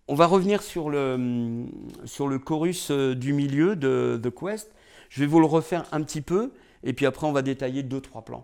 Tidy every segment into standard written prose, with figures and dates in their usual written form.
On va revenir sur le chorus du milieu de The Quest. Je vais vous le refaire un petit peu, et puis après on va détailler 2-3 plans.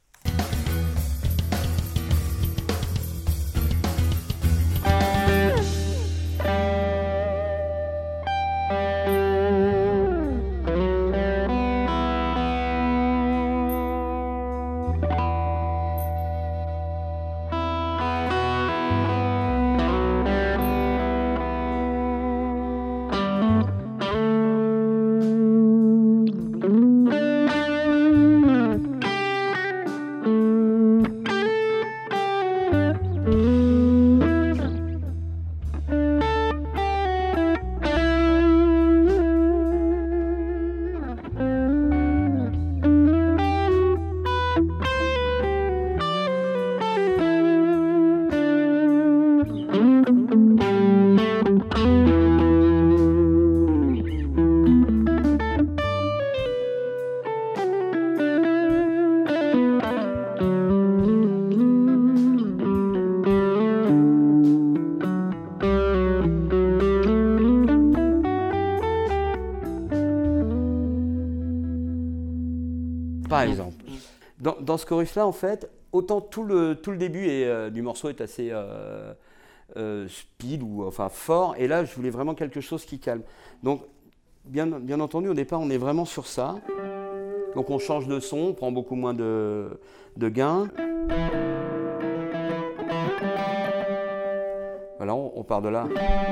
Par exemple. Dans ce chorus-là, en fait, autant tout le début du morceau est assez speed ou enfin fort, et là, je voulais vraiment quelque chose qui calme. Donc, bien entendu, au départ, on est vraiment sur ça. Donc, on change de son, on prend beaucoup moins de gain. Voilà, on part de là.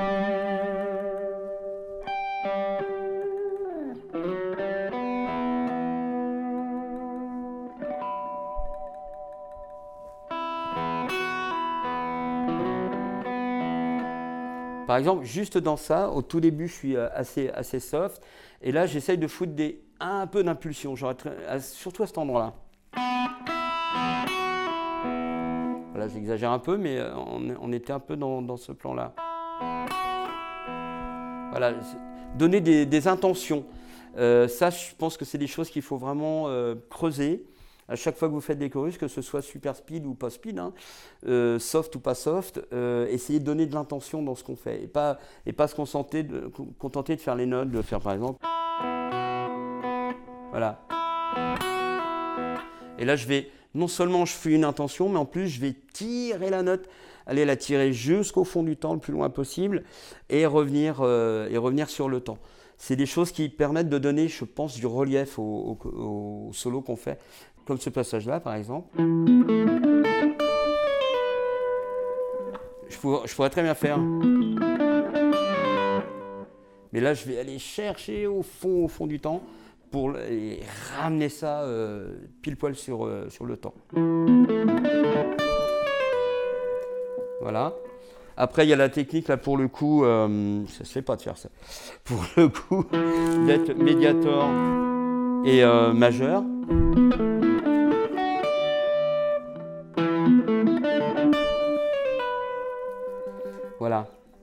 Par exemple, juste dans ça, au tout début, je suis assez soft. Et là, j'essaye de foutre un peu d'impulsion, surtout à cet endroit-là. Voilà, j'exagère un peu, mais on était un peu dans ce plan-là. Voilà, donner des intentions. Ça, je pense que c'est des choses qu'il faut vraiment creuser. À chaque fois que vous faites des chorus, que ce soit super speed ou pas speed, hein, soft ou pas soft, essayez de donner de l'intention dans ce qu'on fait et pas se contenter de faire les notes, de faire par exemple. Voilà. Et là, non seulement je fais une intention, mais en plus je vais tirer la note, aller la tirer jusqu'au fond du temps, le plus loin possible, et revenir sur le temps. C'est des choses qui permettent de donner, je pense, du relief au solo qu'on fait. Comme ce passage-là, par exemple. Je pourrais très bien faire. Mais là, je vais aller chercher au fond du temps pour ramener ça pile poil sur le temps. Voilà. Après, il y a la technique, là, pour le coup, ça ne se fait pas de faire ça. Pour le coup, d'être médiator et majeur. Voilà.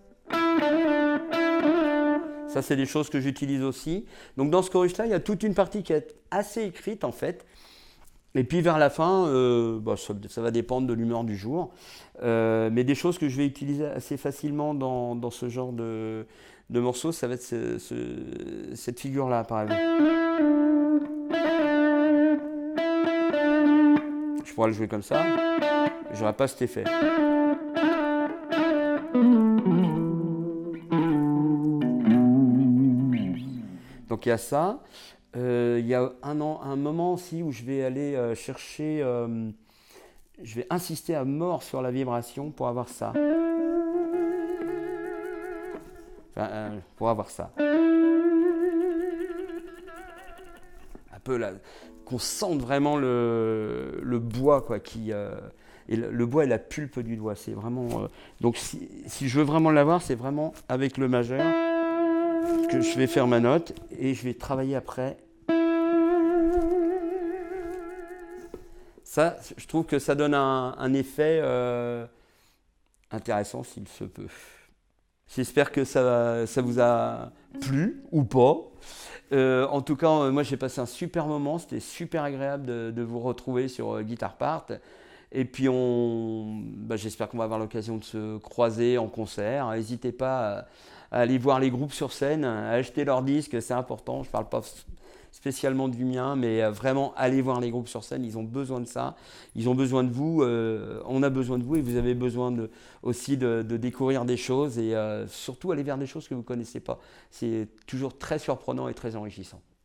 Ça, c'est des choses que j'utilise aussi. Donc, dans ce chorus-là, il y a toute une partie qui est assez écrite, en fait. Et puis, vers la fin, ça va dépendre de l'humeur du jour. Mais des choses que je vais utiliser assez facilement dans ce genre de morceaux, ça va être cette figure-là, par exemple. Je pourrais le jouer comme ça. J'aurais pas cet effet. Donc il y a ça. Il y a un moment aussi où je vais aller chercher, je vais insister à mort sur la vibration pour avoir ça. Enfin, pour avoir ça. Un peu là, qu'on sente vraiment le bois, quoi, et le bois et la pulpe du doigt. C'est vraiment. Donc si je veux vraiment l'avoir, c'est vraiment avec le majeur que je vais faire ma note et je vais travailler après. Ça, je trouve que ça donne un effet intéressant s'il se peut. J'espère que ça vous a plu ou pas. En tout cas, moi j'ai passé un super moment, c'était super agréable de vous retrouver sur Guitar Part. Et puis j'espère qu'on va avoir l'occasion de se croiser en concert. N'hésitez pas à aller voir les groupes sur scène, à acheter leurs disques, c'est important. Je ne parle pas spécialement du mien, mais vraiment aller voir les groupes sur scène, ils ont besoin de ça, ils ont besoin de vous, on a besoin de vous et vous avez besoin aussi de découvrir des choses et surtout aller vers des choses que vous ne connaissez pas. C'est toujours très surprenant et très enrichissant.